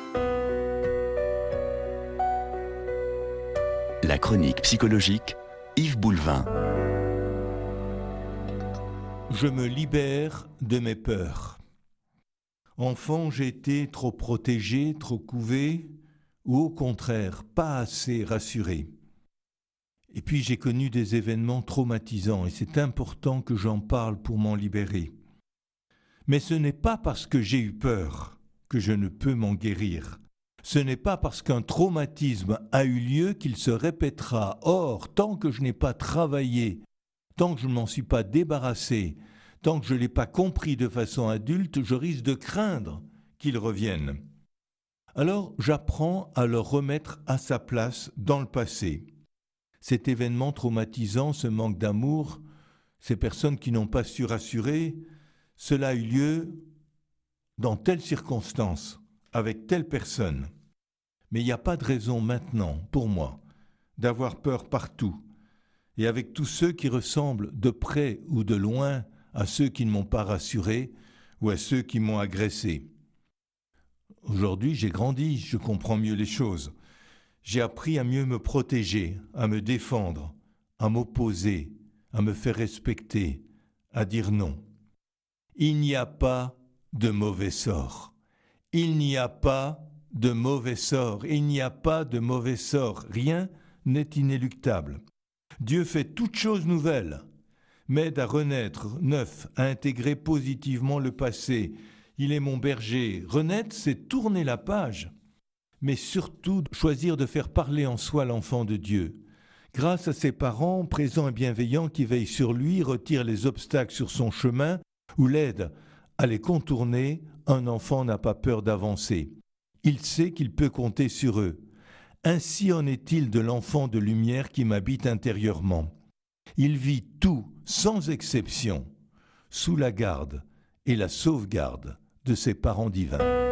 La chronique psychologique, Yves Boulevin. Je me libère de mes peurs. Enfant, j'ai été trop protégé, trop couvé, ou au contraire, pas assez rassuré. Et puis j'ai connu des événements traumatisants et c'est important que j'en parle pour m'en libérer. Mais ce n'est pas parce que j'ai eu peur que je ne peux m'en guérir. Ce n'est pas parce qu'un traumatisme a eu lieu qu'il se répétera. Or, tant que je n'ai pas travaillé, tant que je ne m'en suis pas débarrassé, tant que je ne l'ai pas compris de façon adulte, je risque de craindre qu'il revienne. Alors, j'apprends à le remettre à sa place dans le passé. Cet événement traumatisant, ce manque d'amour, ces personnes qui n'ont pas su rassurer, cela a eu lieu dans telle circonstance, avec telle personne. Mais il n'y a pas de raison maintenant, pour moi, d'avoir peur partout, et avec tous ceux qui ressemblent de près ou de loin à ceux qui ne m'ont pas rassuré ou à ceux qui m'ont agressé. Aujourd'hui, j'ai grandi, je comprends mieux les choses. J'ai appris à mieux me protéger, à me défendre, à m'opposer, à me faire respecter, à dire non. Il n'y a pas de mauvais sort. Il n'y a pas de mauvais sort. Il n'y a pas de mauvais sort. Rien n'est inéluctable. Dieu fait toutes choses nouvelles, m'aide à renaître neuf, à intégrer positivement le passé. Il est mon berger. Renaître, c'est tourner la page, mais surtout choisir de faire parler en soi l'enfant de Dieu. Grâce à ses parents, présents et bienveillants, qui veillent sur lui, retirent les obstacles sur son chemin ou l'aident à les contourner, un enfant n'a pas peur d'avancer. Il sait qu'il peut compter sur eux. Ainsi en est-il de l'enfant de lumière qui m'habite intérieurement. Il vit tout, sans exception, sous la garde et la sauvegarde de ses parents divins.